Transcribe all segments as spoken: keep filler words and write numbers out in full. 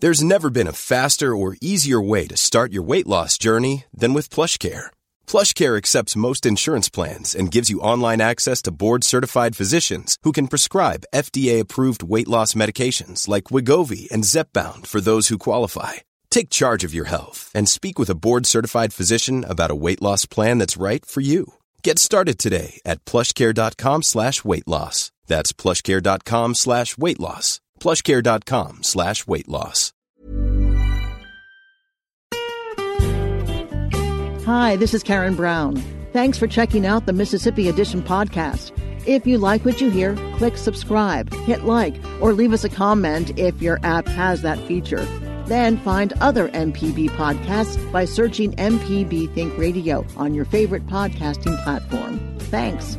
There's never been a faster or easier way to start your weight loss journey than with PlushCare. PlushCare accepts most insurance plans and gives you online access to board-certified physicians who can prescribe F D A-approved weight loss medications like Wegovy and Zepbound for those who qualify. Take charge of your health and speak with a board-certified physician about a weight loss plan that's right for you. Get started today at plushcare.com slash weight loss. That's plushcare.com slash weight loss. plushcare.com slash weight loss. Hi, this is Karen Brown. Thanks for checking out the Mississippi Edition podcast. If you like what you hear, click subscribe, hit like, or leave us a comment if your app has that feature. Then find other M P B podcasts by searching M P B Think Radio on your favorite podcasting platform. Thanks.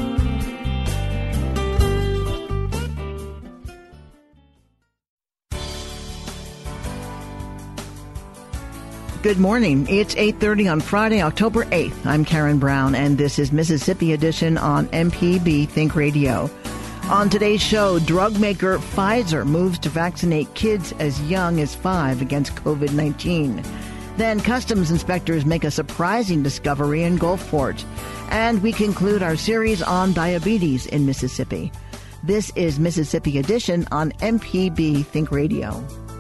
Good morning. It's eight thirty on Friday, October eighth. I'm Karen Brown, and this is Mississippi Edition on M P B Think Radio. On today's show, drug maker Pfizer moves to vaccinate kids as young as five against covid nineteen. Then customs inspectors make a surprising discovery in Gulfport. And we conclude our series on diabetes in Mississippi. This is Mississippi Edition on M P B Think Radio.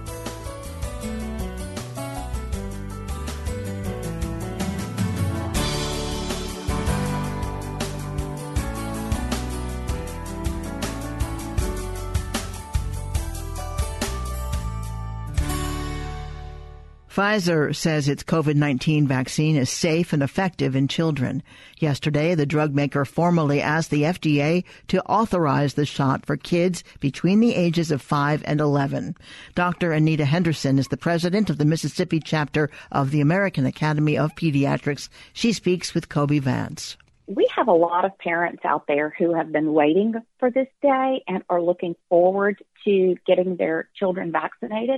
Pfizer says its covid nineteen vaccine is safe and effective in children. Yesterday, the drug maker formally asked the F D A to authorize the shot for kids between the ages of five and eleven. Doctor Anita Henderson is the president of the Mississippi chapter of the American Academy of Pediatrics. She speaks with Kobe Vance. We have a lot of parents out there who have been waiting for this day and are looking forward to getting their children vaccinated.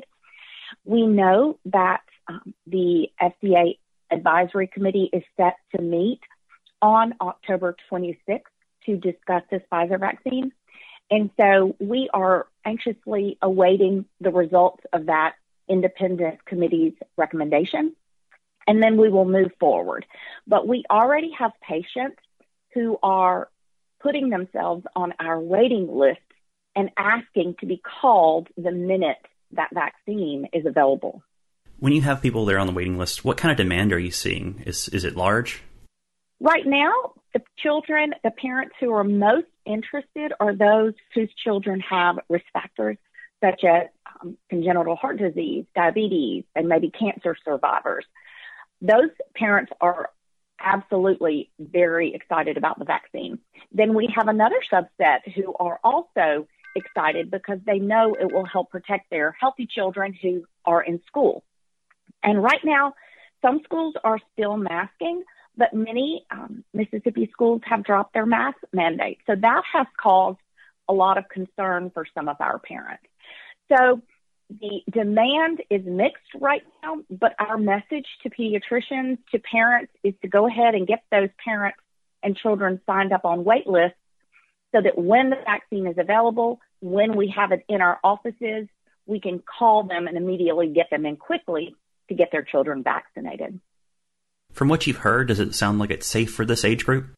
We know that um, the F D A Advisory Committee is set to meet on October twenty-sixth to discuss this Pfizer vaccine. And so we are anxiously awaiting the results of that independent committee's recommendation, and then we will move forward. But we already have patients who are putting themselves on our waiting list and asking to be called the minute that vaccine is available. When you have people there on the waiting list, what kind of demand are you seeing? Is is it large? Right now, the children, the parents who are most interested are those whose children have risk factors such as um, congenital heart disease, diabetes, and maybe cancer survivors. Those parents are absolutely very excited about the vaccine. Then we have another subset who are also excited because they know it will help protect their healthy children who are in school. And right now, some schools are still masking, but many um, Mississippi schools have dropped their mask mandate. So that has caused a lot of concern for some of our parents. So the demand is mixed right now, but our message to pediatricians, to parents, is to go ahead and get those parents and children signed up on wait lists so that when the vaccine is available, when we have it in our offices, we can call them and immediately get them in quickly to get their children vaccinated. From what you've heard, does it sound like it's safe for this age group?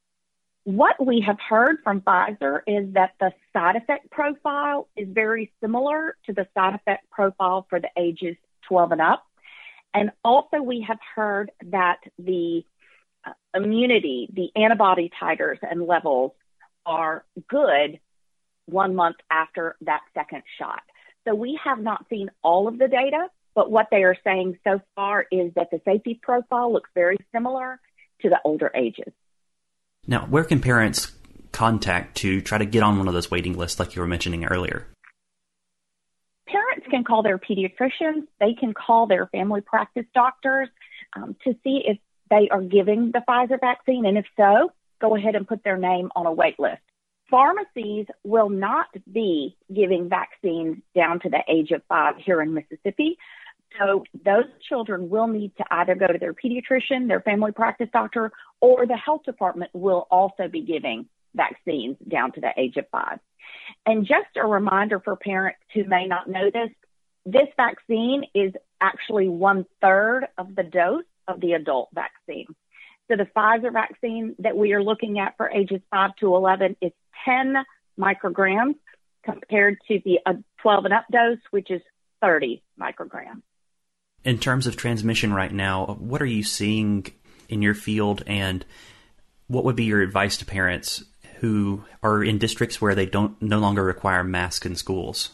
What we have heard from Pfizer is that the side effect profile is very similar to the side effect profile for the ages twelve and up. And also we have heard that the uh, immunity, the antibody titers and levels are good one month after that second shot. So we have not seen all of the data, but what they are saying so far is that the safety profile looks very similar to the older ages. Now, where can parents contact to try to get on one of those waiting lists like you were mentioning earlier? Parents can call their pediatricians. They can call their family practice doctors um, to see if they are giving the Pfizer vaccine. And if so, go ahead and put their name on a wait list. Pharmacies will not be giving vaccines down to the age of five here in Mississippi. So those children will need to either go to their pediatrician, their family practice doctor, or the health department will also be giving vaccines down to the age of five. And just a reminder for parents who may not know this, This vaccine is actually one third of the dose of the adult vaccine. So the Pfizer vaccine that we are looking at for ages five to eleven is ten micrograms compared to the twelve and up dose, which is thirty micrograms. In terms of transmission right now, what are you seeing in your field, and what would be your advice to parents who are in districts where they don't no longer require masks in schools?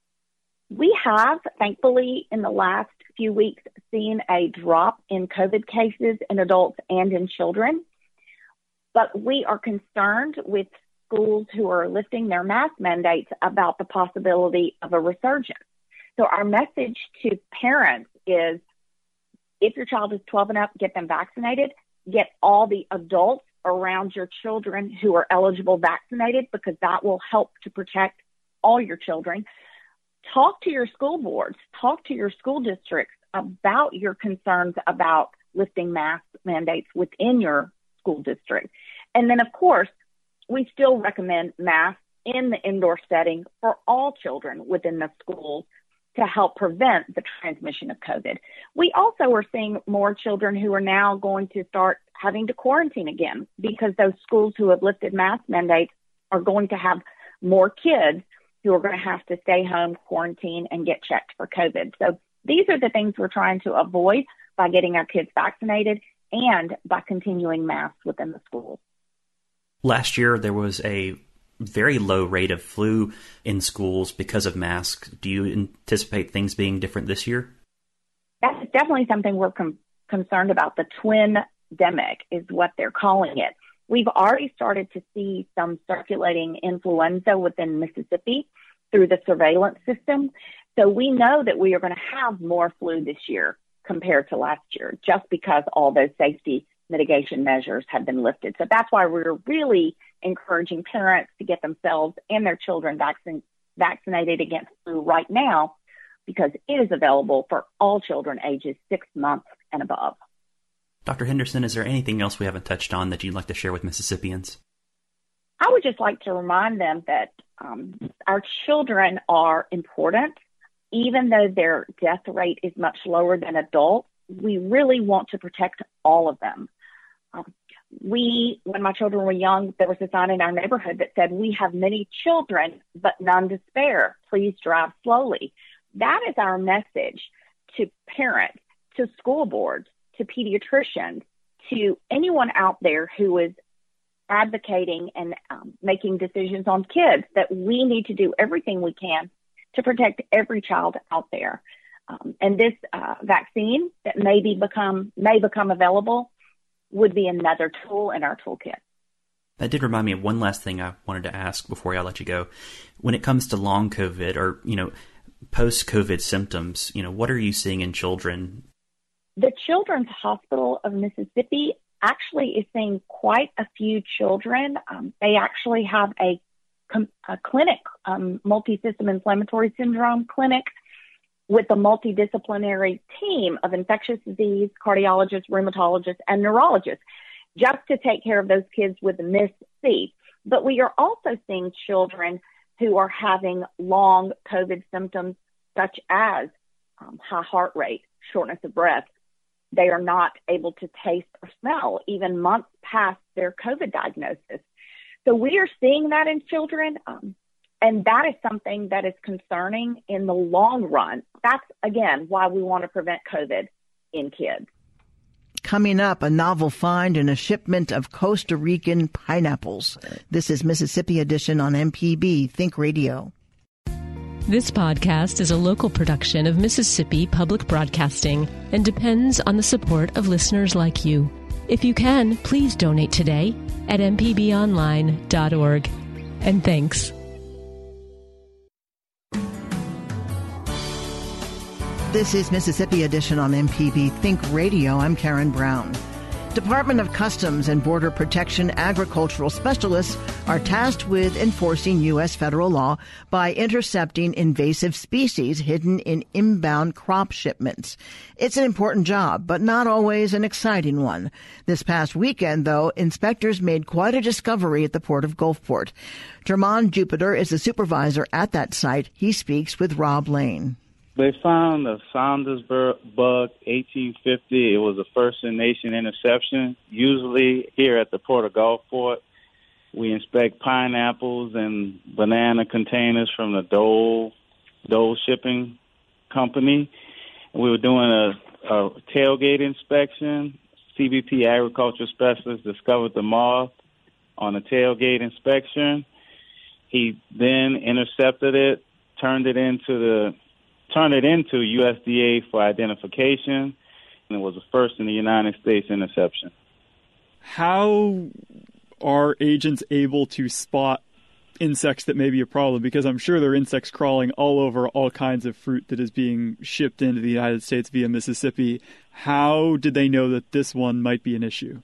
We have, thankfully, in the last few weeks, seen a drop in COVID cases in adults and in children. But we are concerned with schools who are lifting their mask mandates about the possibility of a resurgence. So our message to parents is, if your child is twelve and up, get them vaccinated. Get all the adults around your children who are eligible vaccinated, because that will help to protect all your children. Talk to your school boards, talk to your school districts about your concerns about lifting mask mandates within your school district. And then, of course, we still recommend masks in the indoor setting for all children within the schools to help prevent the transmission of COVID. We also are seeing more children who are now going to start having to quarantine again, because those schools who have lifted mask mandates are going to have more kids who are going to have to stay home, quarantine, and get checked for COVID. So these are the things we're trying to avoid by getting our kids vaccinated and by continuing masks within the schools. Last year, there was a very low rate of flu in schools because of masks. Do you anticipate things being different this year? That's definitely something we're com- concerned about. The twin-demic is what they're calling it. We've already started to see some circulating influenza within Mississippi through the surveillance system. So we know that we are going to have more flu this year compared to last year, just because all those safety mitigation measures have been lifted. So that's why we're really encouraging parents to get themselves and their children vaccin- vaccinated against flu right now, because it is available for all children ages six months and above. Doctor Henderson, is there anything else we haven't touched on that you'd like to share with Mississippians? I would just like to remind them that um, our children are important. Even though their death rate is much lower than adults, we really want to protect all of them. Um, we, when my children were young, there was a sign in our neighborhood that said, "We have many children, but none to spare. Please drive slowly." That is our message to parents, to school boards, to pediatricians, to anyone out there who is advocating and um, making decisions on kids, that we need to do everything we can to protect every child out there. Um, and this uh, vaccine that may be become may become available would be another tool in our toolkit. That did remind me of one last thing I wanted to ask before I let you go. When it comes to long COVID or, you know, post-COVID symptoms, you know, what are you seeing in children? The Children's Hospital of Mississippi actually is seeing quite a few children. Um, they actually have a, a clinic, um, multi-system inflammatory syndrome clinic, with a multidisciplinary team of infectious disease, cardiologists, rheumatologists, and neurologists, just to take care of those kids with M I S C. But we are also seeing children who are having long COVID symptoms, such as um, high heart rate, shortness of breath. They are not able to taste or smell even months past their COVID diagnosis. So we are seeing that in children. Um, And that is something that is concerning in the long run. That's, again, why we want to prevent COVID in kids. Coming up, a novel find in a shipment of Costa Rican pineapples. This is Mississippi Edition on M P B Think Radio. This podcast is a local production of Mississippi Public Broadcasting and depends on the support of listeners like you. If you can, please donate today at m p b online dot org. And thanks. This is Mississippi Edition on M P B Think Radio. I'm Karen Brown. Department of Customs and Border Protection agricultural specialists are tasked with enforcing U S federal law by intercepting invasive species hidden in inbound crop shipments. It's an important job, but not always an exciting one. This past weekend, though, inspectors made quite a discovery at the port of Gulfport. Jermon Jupiter is the supervisor at that site. He speaks with Rob Lane. They found the Saunders bug, eighteen fifty. It was a first-in-nation interception. Usually here at the Port of Gulfport, we inspect pineapples and banana containers from the Dole, Dole Shipping Company. We were doing a, a tailgate inspection. C B P agriculture specialist discovered the moth on a tailgate inspection. He then intercepted it, turned it into the turned it into U S D A for identification, and it was the first in the United States interception. How are agents able to spot insects that may be a problem? Because I'm sure there are insects crawling all over all kinds of fruit that is being shipped into the United States via Mississippi. How did they know that this one might be an issue?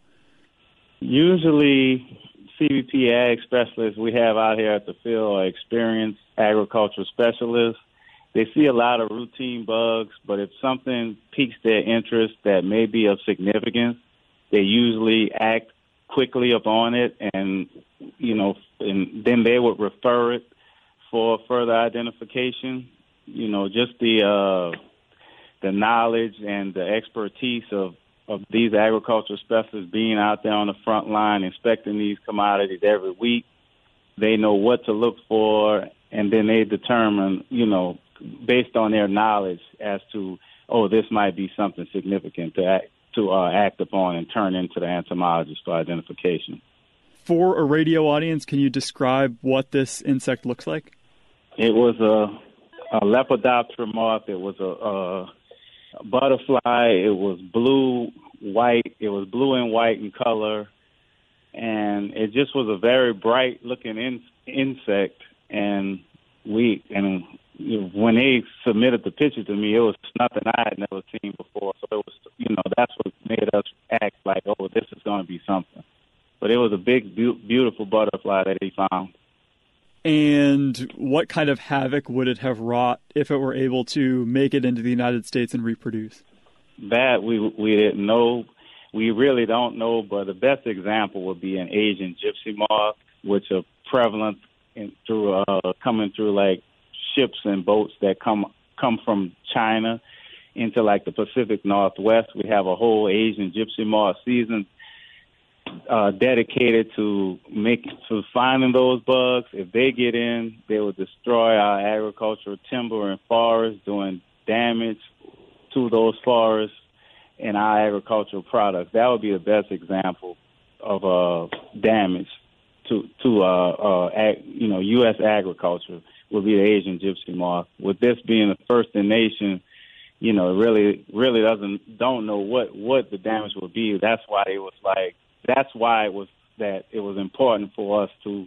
Usually, C B P ag specialists we have out here at the field are experienced agricultural specialists. They see a lot of routine bugs, but if something piques their interest that may be of significance, they usually act quickly upon it, and you know, and then they would refer it for further identification. You know, just the uh, the knowledge and the expertise of, of these agricultural specialists being out there on the front line inspecting these commodities every week. They know what to look for, and then they determine, you know, based on their knowledge as to, oh, this might be something significant to act, to uh, act upon and turn into the entomologist for identification. For a radio audience, can you describe what this insect looks like? It was a, a Lepidoptera moth. It was a, a butterfly. It was blue, white. It was blue and white in color, and it just was a very bright-looking in, insect. And we and when they submitted the picture to me, it was nothing I had never seen before. So it was, you know, that's what made us act like, oh, this is going to be something. But it was a big, be- beautiful butterfly that he found. And what kind of havoc would it have wrought if it were able to make it into the United States and reproduce? That we we didn't know. We really don't know, but the best example would be an Asian gypsy moth, which are prevalent in, through uh, coming through like ships and boats that come come from China into like the Pacific Northwest. We have a whole Asian gypsy moth season uh, dedicated to make to finding those bugs. If they get in, they will destroy our agricultural timber and forests, doing damage to those forests and our agricultural products. That would be the best example of uh, damage to to uh, uh, ag, you know U S agriculture. Would be the Asian gypsy moth. With this being the first in nation, you know, really, really doesn't don't know what, what the damage would be. That's why it was like. That's why it was that it was important for us to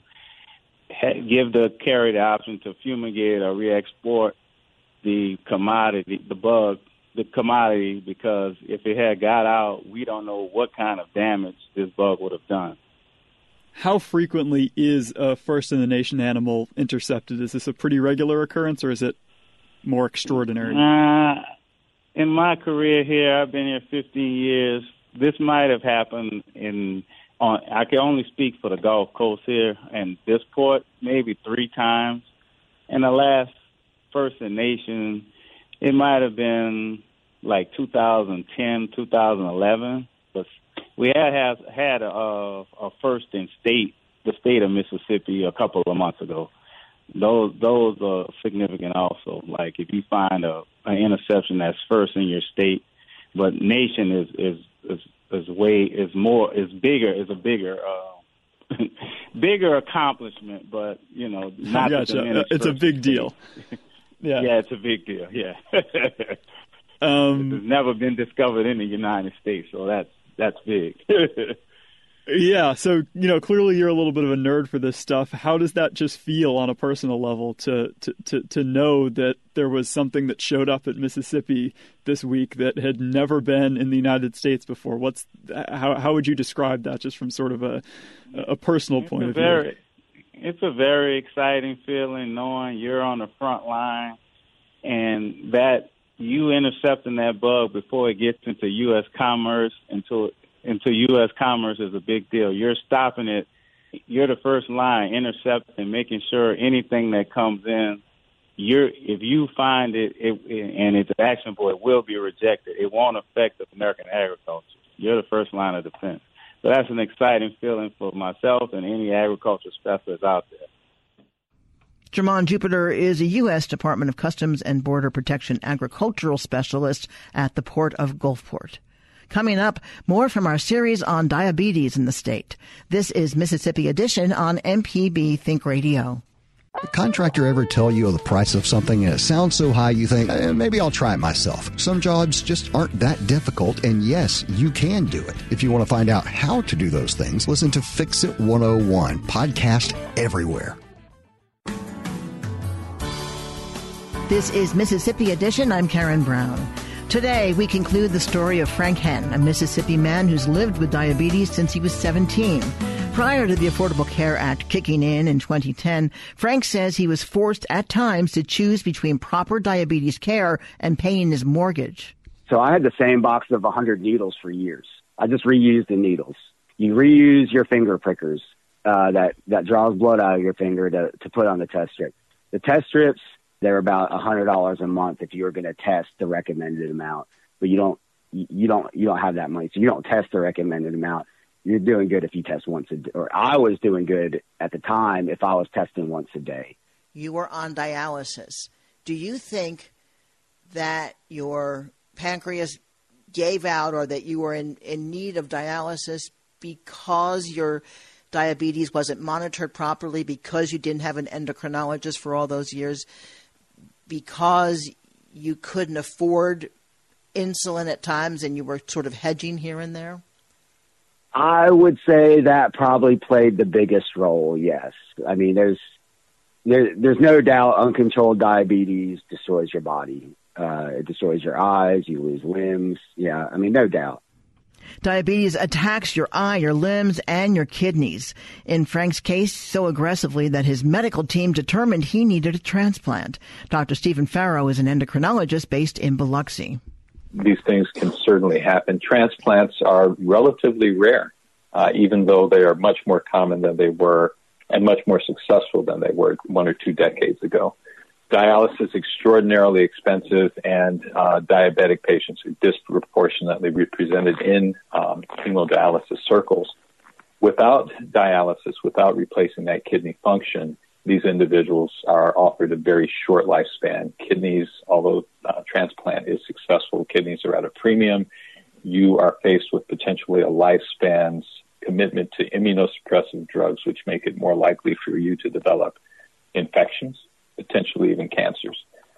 ha- give the carrier the option to fumigate or re-export the commodity, the bug, the commodity, because if it had got out, we don't know what kind of damage this bug would have done. How frequently is a first-in-the-nation animal intercepted? Is this a pretty regular occurrence, or is it more extraordinary? Uh, in my career here, I've been here fifteen years. This might have happened in, on, I can only speak for the Gulf Coast here and this port, maybe three times. In the last first-in-nation, it might have been like two thousand ten, two thousand eleven, but we had have, had a, a first in state, the state of Mississippi, a couple of months ago. Those those are significant also. Like if you find a an interception that's first in your state, but nation is is is, is way is more is bigger is a bigger uh, bigger accomplishment. But you know, not gotcha. It's a big deal. yeah, yeah, it's a big deal. Yeah, um, it's never been discovered in the United States, so that's. That's big. Yeah, so, you know, clearly you're a little bit of a nerd for this stuff. How does that just feel on a personal level to, to, to, to know that there was something that showed up at Mississippi this week that had never been in the United States before? What's how how would you describe that just from sort of a a personal it's point a of very, view? It's a very exciting feeling knowing you're on the front line and that you intercepting that bug before it gets into U S commerce, into into U S commerce is a big deal. You're stopping it. You're the first line, intercepting, making sure anything that comes in you're if you find it, it and it's actionable, it will be rejected. It won't affect American agriculture. You're the first line of defense. So that's an exciting feeling for myself and any agriculture specialist out there. Jermon Jupiter is a U S Department of Customs and Border Protection agricultural specialist at the Port of Gulfport. Coming up, more from our series on diabetes in the state. This is Mississippi Edition on M P B Think Radio. A contractor ever tell you the price of something and it sounds so high you think, eh, maybe I'll try it myself. Some jobs just aren't that difficult, and yes, you can do it. If you want to find out how to do those things, listen to Fix It one oh one, podcast everywhere. This is Mississippi Edition. I'm Karen Brown. Today, we conclude the story of Frank Henn, a Mississippi man who's lived with diabetes since he was seventeen. Prior to the Affordable Care Act kicking in in twenty ten, Frank says he was forced at times to choose between proper diabetes care and paying his mortgage. So I had the same box of one hundred needles for years. I just reused the needles. You reuse your finger prickers uh, that, that draws blood out of your finger to, to put on the test strip. The test strips, they're about one hundred dollars a month if you were going to test the recommended amount, but you don't you don't you don't have that money, so you don't test the recommended amount. You're doing good if you test once a day, or I was doing good at the time if I was testing once a day. You were on dialysis. Do you think that your pancreas gave out, or that you were in, in need of dialysis because your diabetes wasn't monitored properly, because you didn't have an endocrinologist for all those years, because you couldn't afford insulin at times and you were sort of hedging here and there? I would say that probably played the biggest role, yes. I mean, there's there, there's no doubt uncontrolled diabetes destroys your body. Uh, it destroys your eyes, you lose limbs. Yeah, I mean, no doubt. Diabetes attacks your eye, your limbs, and your kidneys. In Frank's case, so aggressively that his medical team determined he needed a transplant. Doctor Stephen Farrow is an endocrinologist based in Biloxi. These things can certainly happen. Transplants are relatively rare, uh, even though they are much more common than they were and much more successful than they were one or two decades ago. Dialysis is extraordinarily expensive, and uh, diabetic patients are disproportionately represented in um, hemodialysis circles. Without dialysis, without replacing that kidney function, these individuals are offered a very short lifespan. Kidneys, although uh, transplant is successful, kidneys are at a premium. You are faced with potentially a lifespan's commitment to immunosuppressive drugs, which make it more likely for you to develop infections, potentially even cancers.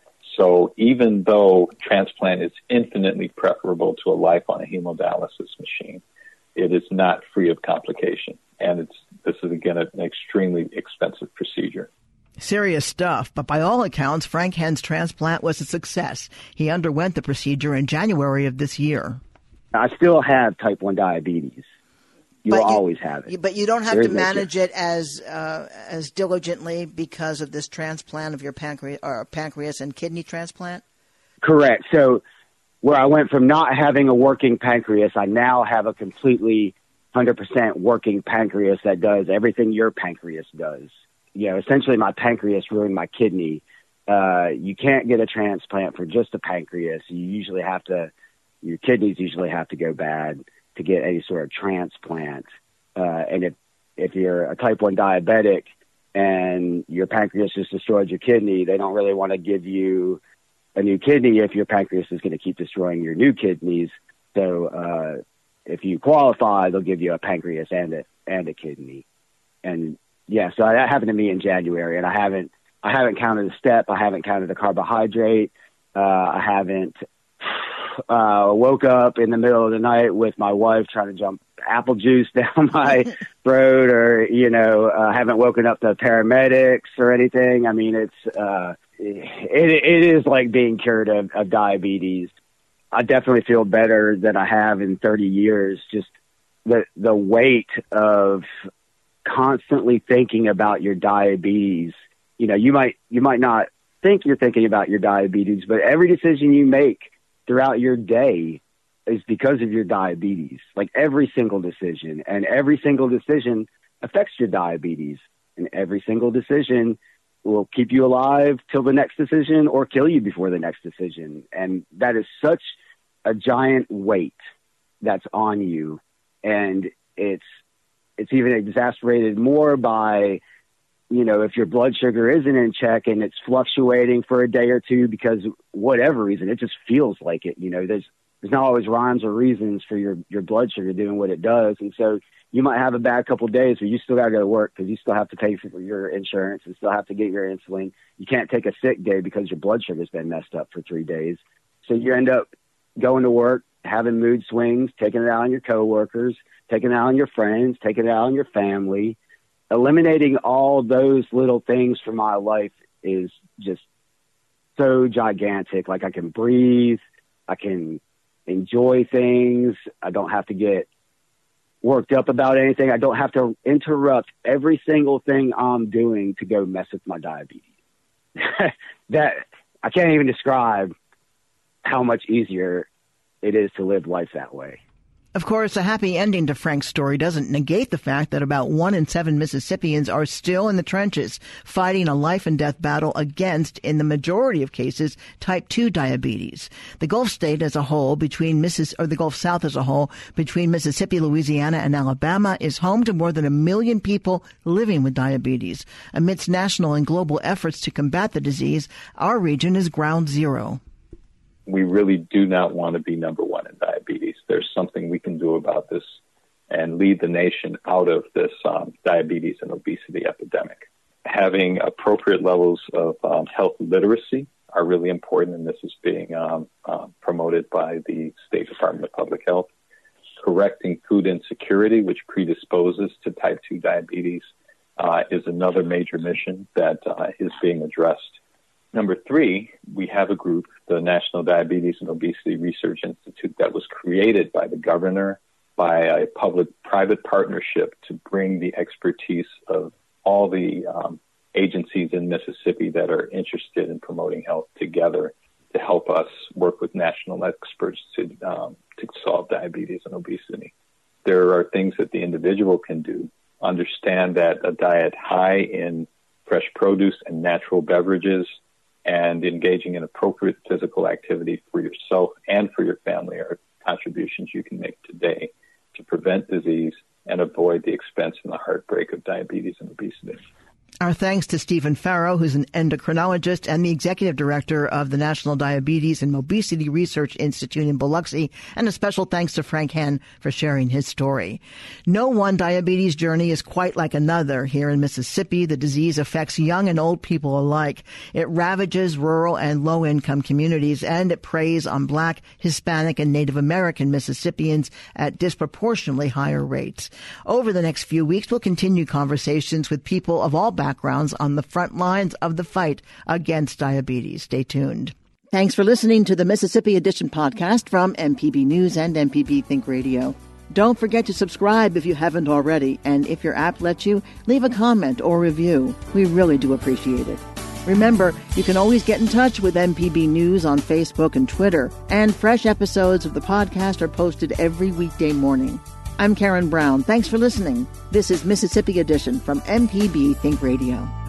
So even though transplant is infinitely preferable to a life on a hemodialysis machine, it is not free of complication. And it's this is, again, an extremely expensive procedure. Serious stuff, but by all accounts, Frank Henn's transplant was a success. He underwent the procedure in January of this year. I still have type one diabetes. You but will you, always have it. You, but you don't have there to manage it as uh, as diligently because of this transplant of your pancreas, or pancreas and kidney transplant? Correct. So where I went from not having a working pancreas, I now have a completely one hundred percent working pancreas that does everything your pancreas does. You know, essentially my pancreas ruined my kidney. Uh, you can't get a transplant for just a pancreas. You usually have to, your kidneys usually have to go bad to get any sort of transplant. Uh, and if, if you're a type one diabetic and your pancreas just destroyed your kidney, they don't really want to give you a new kidney if your pancreas is going to keep destroying your new kidneys. So, uh, if you qualify, they'll give you a pancreas and a, and a kidney. And yeah, so that happened to me in January, and I haven't, I haven't counted the step. I haven't counted the carbohydrate. Uh, I haven't, uh, woke up in the middle of the night with my wife trying to jump apple juice down my throat, or, you know, I uh, haven't woken up the paramedics or anything. I mean, it's, uh, it, it is like being cured of, of diabetes. I definitely feel better than I have in thirty years. Just the the weight of constantly thinking about your diabetes. You know, you might you might not think you're thinking about your diabetes, but every decision you make throughout your day is because of your diabetes. Like every single decision, and every single decision affects your diabetes, and every single decision will keep you alive till the next decision or kill you before the next decision. And that is such a giant weight that's on you. And it's, it's even exacerbated more by, you know, if your blood sugar isn't in check and it's fluctuating for a day or two because whatever reason, it just feels like it, you know, there's, there's not always rhymes or reasons for your, your blood sugar doing what it does. And so you might have a bad couple of days, but you still got to go to work because you still have to pay for your insurance and still have to get your insulin. You can't take a sick day because your blood sugar's been messed up for three days. So you end up going to work, having mood swings, taking it out on your coworkers, taking it out on your friends, taking it out on your family. Eliminating all those little things from my life is just so gigantic. Like I can breathe, I can enjoy things. I don't have to get worked up about anything. I don't have to interrupt every single thing I'm doing to go mess with my diabetes. That I can't even describe how much easier it is to live life that way. Of course, a happy ending to Frank's story doesn't negate the fact that about one in seven Mississippians are still in the trenches fighting a life and death battle against, in the majority of cases, type two diabetes. The Gulf state as a whole, between Missis- or the Gulf South as a whole, between Mississippi, Louisiana, and Alabama, is home to more than a million people living with diabetes. Amidst national and global efforts to combat the disease, our region is ground zero. We really do not want to be number one in diabetes. There's something we can do about this and lead the nation out of this um, diabetes and obesity epidemic. Having appropriate levels of um, health literacy are really important, and this is being um, uh, promoted by the State Department of Public Health. Correcting food insecurity, which predisposes to type two diabetes, uh, is another major mission that uh, is being addressed. Number three, we have a group, the National Diabetes and Obesity Research Institute, that was created by the governor, by a public-private partnership to bring the expertise of all the um, agencies in Mississippi that are interested in promoting health together to help us work with national experts to um, to solve diabetes and obesity. There are things that the individual can do. Understand that a diet high in fresh produce and natural beverages and engaging in appropriate physical activity for yourself and for your family are contributions you can make today to prevent disease and avoid the expense and the heartbreak of diabetes and obesity. Our thanks to Stephen Farrow, who's an endocrinologist and the executive director of the National Diabetes and Obesity Research Institute in Biloxi, and a special thanks to Frank Henn for sharing his story. No one diabetes journey is quite like another. Here in Mississippi, the disease affects young and old people alike. It ravages rural and low-income communities, and it preys on Black, Hispanic, and Native American Mississippians at disproportionately higher rates. Over the next few weeks, we'll continue conversations with people of all backgrounds backgrounds on the front lines of the fight against diabetes. Stay tuned. Thanks for listening to the Mississippi Edition podcast from M P B News and M P B Think Radio. Don't forget to subscribe if you haven't already, and if your app lets you, leave a comment or review. We really do appreciate it. Remember, you can always get in touch with M P B News on Facebook and Twitter, and fresh episodes of the podcast are posted every weekday morning. I'm Karen Brown. Thanks for listening. This is Mississippi Edition from M P B Think Radio.